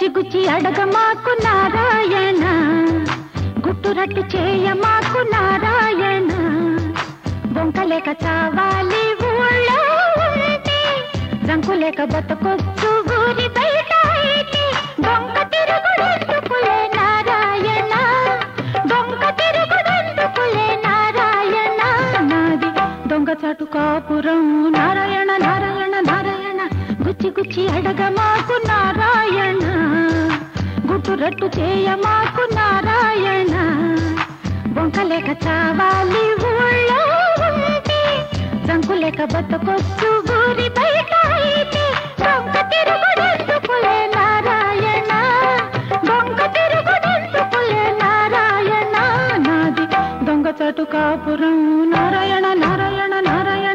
గుచ్చి అడగ మాకు నారాయణ, గుట్టురట్టు చేయ మాకు నారాయణ. బొంకలేక చావాలి ఊళ్ళో ఉంటే, రంకులేక బతకొచ్చు ఊరి బయట అయితే. దొంగ తిరుగుడెందుకులే నారాయణ, దొంగ తిరుగుడెందుకులే నారాయణ. నాది దొంగ చాటు కాపురం నారాయణ నారాయణ నారాయణ. గుచ్చి గుచ్చి అడగ మాకు నారాయణ, గుట్టురట్టు చేయ మాకు నారాయణ. బొంకలేక చావాలి ఊళ్ళో ఉంటే, రంకులేక బతకొచ్చు ఊరి బయట అయితే. దొంగ తిరుగుడెందుకులే నారాయణ, దొంగ తిరుగుడెందుకులే నారాయణ. నాది దొంగ చాటు కాపురం నారాయణ నారాయణ నారాయణ.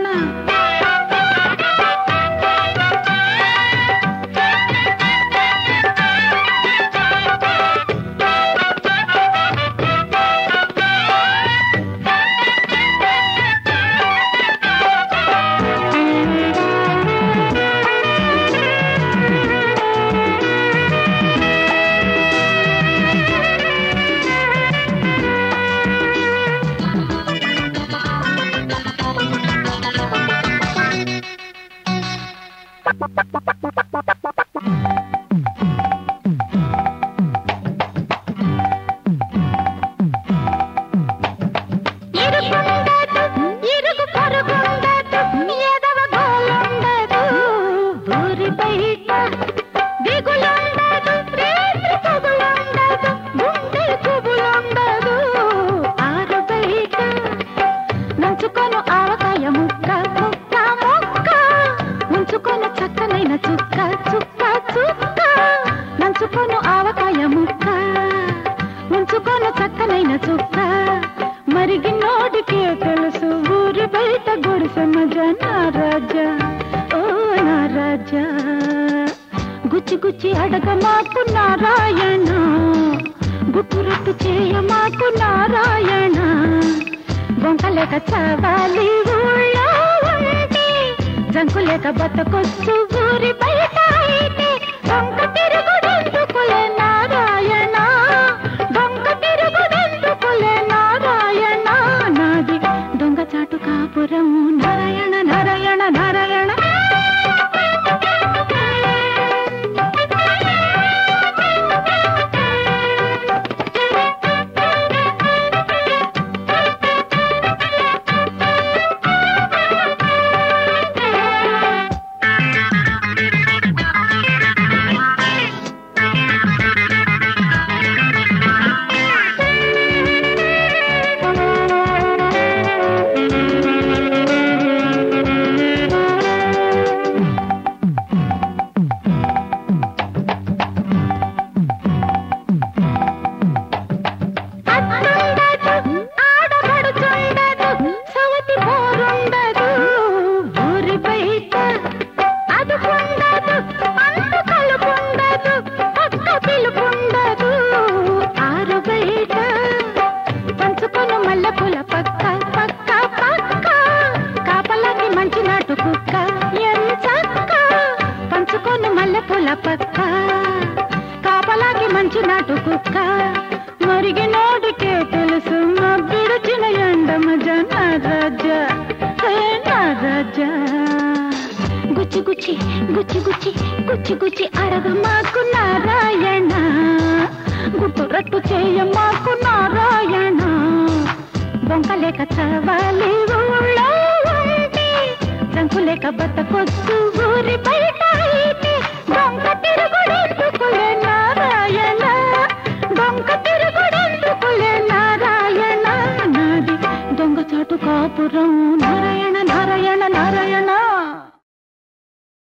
ఇరుగు పొరుగుండదు, ఎదవ గోలుండదు ఊరి బయట. దిగులుండదు, రేత్రి పొగులుండదు, గుండె కుబులుండదు ఆరు బయట. నంచుకొను ఆవకాయ ముక్క ముక్క ముక్క, ఉంచుకొను చక్కనైన చుక్క చుక్క చుక్క. నంచుకొను ఆవకాయ ముక్క, ఉంచుకొను చక్కనైన చుక్క. మరిగి నోటికే తెలుసు ఊరి బయట గుడిసె మజా నా రాజా ఓ నా రాజా. గుచ్చి గుచ్చి అడగ మాకు నారాయణ, గుట్టురట్టు చేయ మాకు నారాయణ. బొంకలేక చావాలి ఊళ్ళో ఉంటే, జంకులేక బతకొచ్చు ఊరి బయట అయితే. దొంగ తిరుగుడెందుకులే నారాయణ, దొంగ తిరుగుడెందుకులే నారాయణ. నాది దొంగ చాటు కాపురం నారాయణ నారాయణ నారాయణ. పక్క కాపలాకి మంచి నాటు కుక్క. మరిగి నోటికే తెలుసు మా బిడిచిన ఎండ మజా నా రాజా నా రాజా. గుచ్చి గుచ్చి గుచ్చి గుచ్చి గుచ్చి గుచ్చి అడగ మాకు నారాయణ, గుట్టురట్టు చేయ మాకు నారాయణ. బొంకలేక చావాలి ఊళ్ళో ఉంటే, రంకులేక బతకొచ్చు ఊరి బయట.